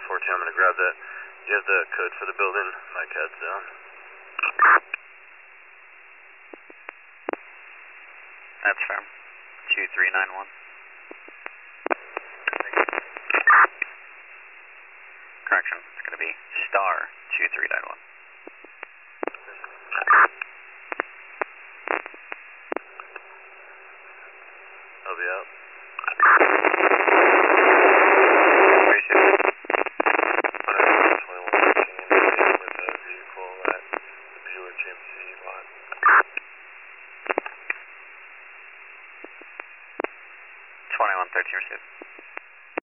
14, I'm going to grab that. Do you have the code for the building? My CAD's down. That's firm. 2391. Correction, it's going to be star 2391. I'll be out.